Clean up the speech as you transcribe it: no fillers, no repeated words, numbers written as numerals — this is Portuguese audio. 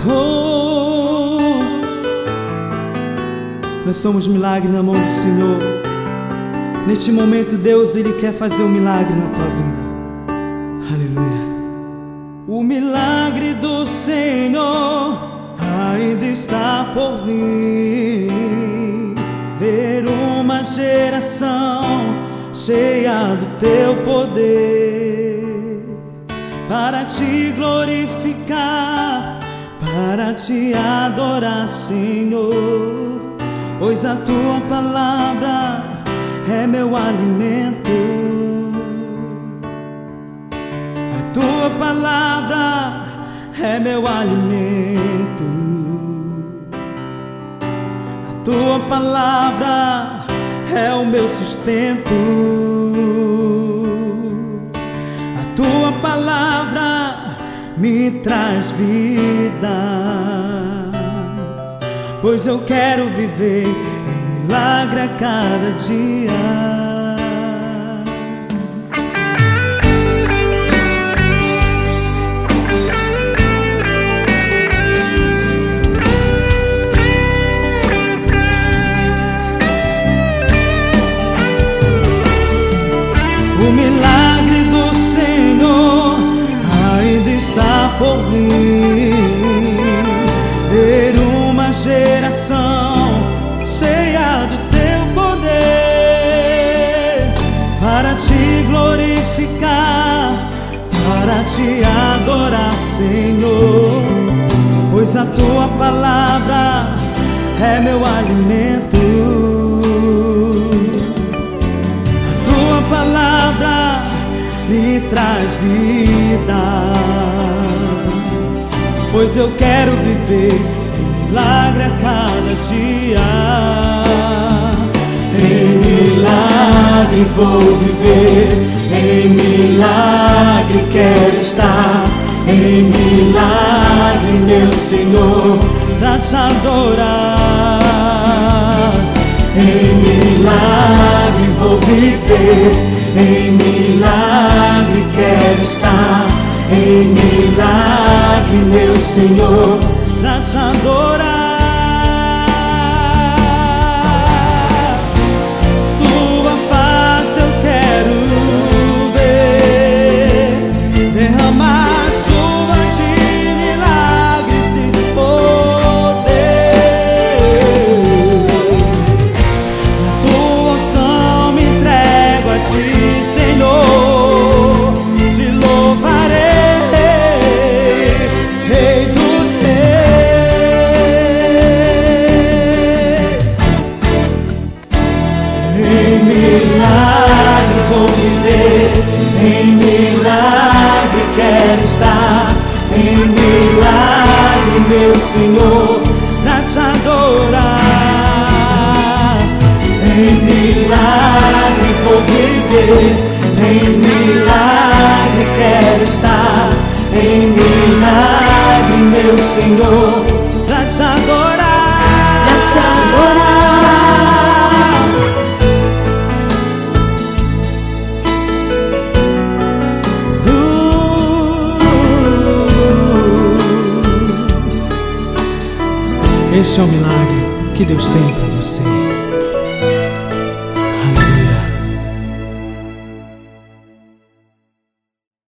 Oh, nós somos milagre na mão do Senhor. Neste momento, Deus, Ele quer fazer um milagre na tua vida. Aleluia. O milagre do Senhor ainda está por vir. Ver uma geração cheia do teu poder, para te glorificar, para te adorar, Senhor, pois a tua palavra é meu alimento. A tua palavra é meu alimento. A tua palavra é o meu sustento. A tua palavra me traz vida, pois eu quero viver em milagre a cada dia. O milagre do Senhor ainda está por vir. Ver uma geração cheia do teu poder, para te glorificar, para te adorar, Senhor, pois a tua palavra é meu alimento. Palavra me traz vida, pois eu quero viver em milagre a cada dia. Em milagre vou viver, em milagre quero estar, em milagre, meu Senhor, pra te adorar. Em milagre vou viver, em milagre quero estar, em milagre, meu Senhor, pra te adorar. Tua face eu quero ver, derramar chuva de milagres e poder. Na tua unção me entrego a ti, Senhor, te louvarei, Rei dos reis. Em milagre vou viver, em milagre quero estar, em milagre, meu Senhor, pra te adorar. Em milagre vou viver, em milagre quero estar, em milagre, meu Senhor, pra te adorar, pra te adorar. Este é o milagre que Deus tem pra você.